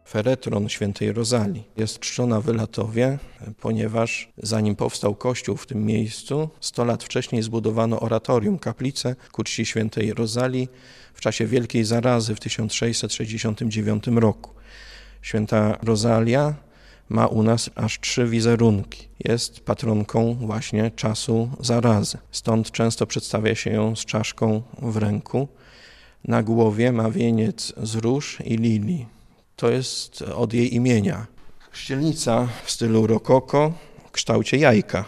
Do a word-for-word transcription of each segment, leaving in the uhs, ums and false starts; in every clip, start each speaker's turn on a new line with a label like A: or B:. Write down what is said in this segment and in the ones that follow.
A: feretron świętej Rozalii. Jest czczona w Elatowie, ponieważ zanim powstał kościół w tym miejscu, sto lat wcześniej zbudowano oratorium, kaplicę ku czci świętej Rozalii w czasie Wielkiej Zarazy w tysiąc sześćset sześćdziesiątym dziewiątym roku. Święta Rozalia ma u nas aż trzy wizerunki. Jest patronką właśnie czasu zarazy. Stąd często przedstawia się ją z czaszką w ręku. Na głowie ma wieniec z róż i lilii. To jest od jej imienia. Chrzcielnica w stylu rokoko w kształcie jajka,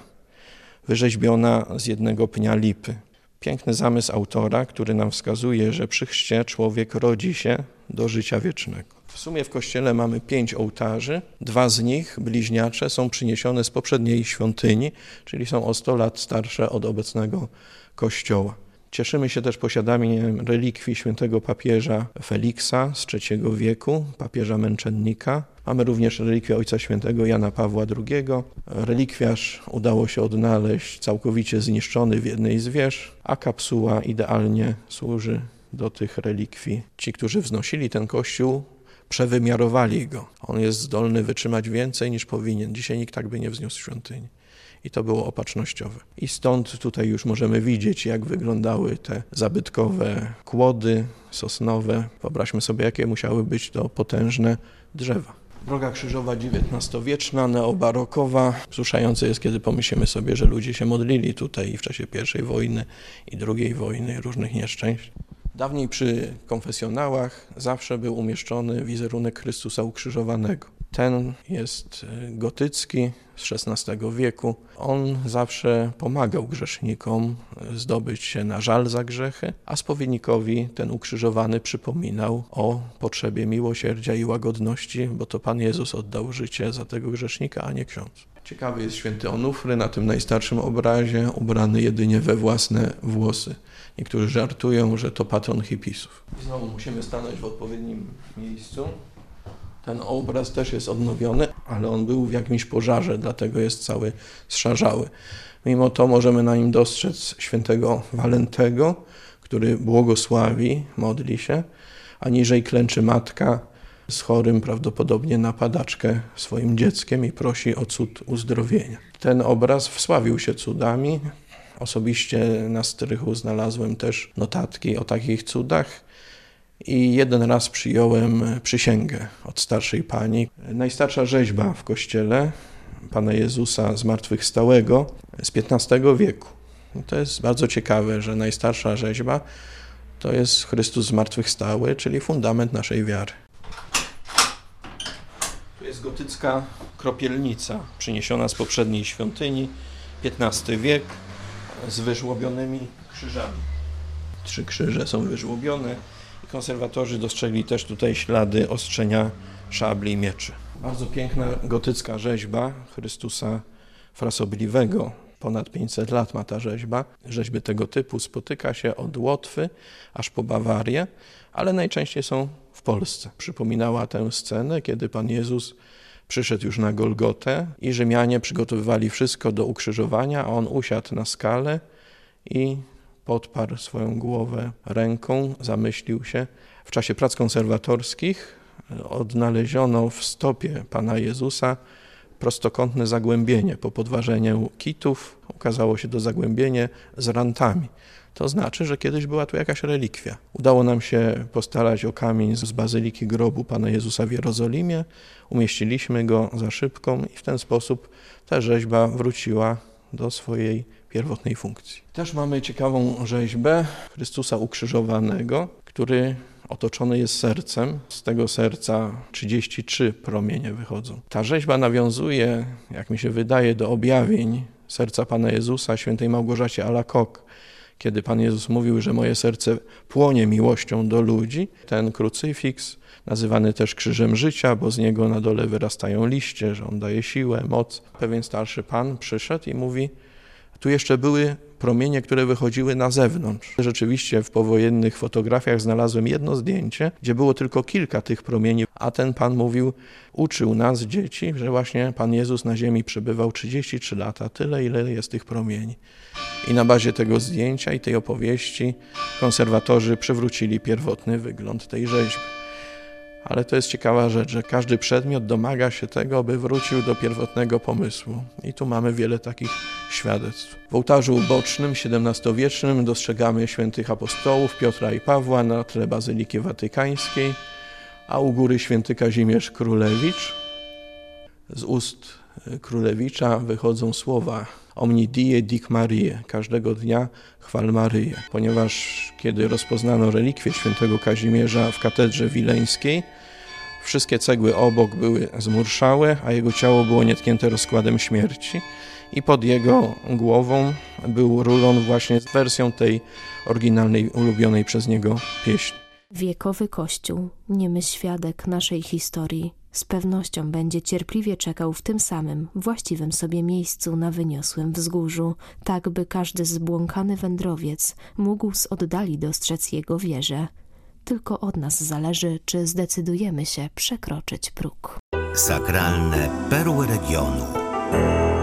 A: wyrzeźbiona z jednego pnia lipy. Piękny zamysł autora, który nam wskazuje, że przy chrzcie człowiek rodzi się do życia wiecznego. W sumie w kościele mamy pięć ołtarzy. Dwa z nich, bliźniacze, są przyniesione z poprzedniej świątyni, czyli są o sto lat starsze od obecnego kościoła. Cieszymy się też posiadaniem relikwii świętego papieża Feliksa z trzeciego wieku, papieża męczennika. Mamy również relikwię Ojca Świętego Jana Pawła drugiego. Relikwiarz udało się odnaleźć całkowicie zniszczony w jednej z wież, a kapsuła idealnie służy do tych relikwii. Ci, którzy wznosili ten kościół, przewymiarowali go. On jest zdolny wytrzymać więcej niż powinien. Dzisiaj nikt tak by nie wzniósł świątyni. I to było opatrznościowe. I stąd tutaj już możemy widzieć, jak wyglądały te zabytkowe kłody sosnowe. Wyobraźmy sobie, jakie musiały być to potężne drzewa. Droga krzyżowa dziewiętnastowieczna, neobarokowa. Wzruszające jest, kiedy pomyślimy sobie, że ludzie się modlili tutaj i w czasie pierwszej wojny i drugiej wojny, różnych nieszczęść. Dawniej przy konfesjonałach zawsze był umieszczony wizerunek Chrystusa ukrzyżowanego. Ten jest gotycki z szesnastego wieku. On zawsze pomagał grzesznikom zdobyć się na żal za grzechy, a spowiednikowi ten ukrzyżowany przypominał o potrzebie miłosierdzia i łagodności, bo to Pan Jezus oddał życie za tego grzesznika, a nie ksiądz. Ciekawy jest święty Onufry na tym najstarszym obrazie, ubrany jedynie we własne włosy. Niektórzy żartują, że to patron hipisów. I znowu musimy stanąć w odpowiednim miejscu. Ten obraz też jest odnowiony, ale on był w jakimś pożarze, dlatego jest cały zszarzały. Mimo to możemy na nim dostrzec świętego Walentego, który błogosławi, modli się, a niżej klęczy matka z chorym prawdopodobnie na padaczkę swoim dzieckiem i prosi o cud uzdrowienia. Ten obraz wsławił się cudami. Osobiście na strychu znalazłem też notatki o takich cudach. I jeden raz przyjąłem przysięgę od starszej pani. Najstarsza rzeźba w kościele Pana Jezusa zmartwychwstałego z piętnastego wieku. I to jest bardzo ciekawe, że najstarsza rzeźba to jest Chrystus zmartwychwstały, czyli fundament naszej wiary. Tu jest gotycka kropielnica przyniesiona z poprzedniej świątyni, piętnasty wiek, z wyżłobionymi krzyżami. Trzy krzyże są wyżłobione. Konserwatorzy dostrzegli też tutaj ślady ostrzenia szabli i mieczy. Bardzo piękna gotycka rzeźba Chrystusa frasobliwego. Ponad pięćset lat ma ta rzeźba. Rzeźby tego typu spotyka się od Łotwy aż po Bawarię, ale najczęściej są w Polsce. Przypominała tę scenę, kiedy Pan Jezus przyszedł już na Golgotę i Rzymianie przygotowywali wszystko do ukrzyżowania, a on usiadł na skale i podparł swoją głowę ręką, zamyślił się. W czasie prac konserwatorskich odnaleziono w stopie Pana Jezusa prostokątne zagłębienie. Po podważeniu kitów okazało się to zagłębienie z rantami. To znaczy, że kiedyś była tu jakaś relikwia. Udało nam się postarać o kamień z bazyliki grobu Pana Jezusa w Jerozolimie. Umieściliśmy go za szybką i w ten sposób ta rzeźba wróciła do swojej pierwotnej funkcji. Też mamy ciekawą rzeźbę Chrystusa ukrzyżowanego, który otoczony jest sercem. Z tego serca trzydzieści trzy promienie wychodzą. Ta rzeźba nawiązuje, jak mi się wydaje, do objawień serca Pana Jezusa świętej Małgorzacie Alacoque, kiedy Pan Jezus mówił, że moje serce płonie miłością do ludzi. Ten krucyfiks, nazywany też krzyżem życia, bo z niego na dole wyrastają liście, że on daje siłę, moc. Pewien starszy pan przyszedł i mówi, tu jeszcze były promienie, które wychodziły na zewnątrz. Rzeczywiście w powojennych fotografiach znalazłem jedno zdjęcie, gdzie było tylko kilka tych promieni, a ten pan mówił, uczył nas, dzieci, że właśnie Pan Jezus na ziemi przebywał trzydzieści trzy lata, tyle ile jest tych promieni. I na bazie tego zdjęcia i tej opowieści konserwatorzy przywrócili pierwotny wygląd tej rzeźby. Ale to jest ciekawa rzecz, że każdy przedmiot domaga się tego, by wrócił do pierwotnego pomysłu. I tu mamy wiele takich świadectw. W ołtarzu ubocznym siedemnastowiecznym dostrzegamy świętych apostołów Piotra i Pawła na tle Bazyliki Watykańskiej, a u góry święty Kazimierz Królewicz. Z ust Królewicza wychodzą słowa Omni die dic Mariae, każdego dnia chwal Maryję, ponieważ kiedy rozpoznano relikwie świętego Kazimierza w katedrze wileńskiej, wszystkie cegły obok były zmurszałe, a jego ciało było nietknięte rozkładem śmierci i pod jego głową był rulon właśnie z wersją tej oryginalnej, ulubionej przez niego pieśni.
B: Wiekowy Kościół, niemy świadek naszej historii, z pewnością będzie cierpliwie czekał w tym samym, właściwym sobie miejscu na wyniosłym wzgórzu, tak by każdy zbłąkany wędrowiec mógł z oddali dostrzec jego wieżę. Tylko od nas zależy, czy zdecydujemy się przekroczyć próg.
C: Sakralne perły regionu.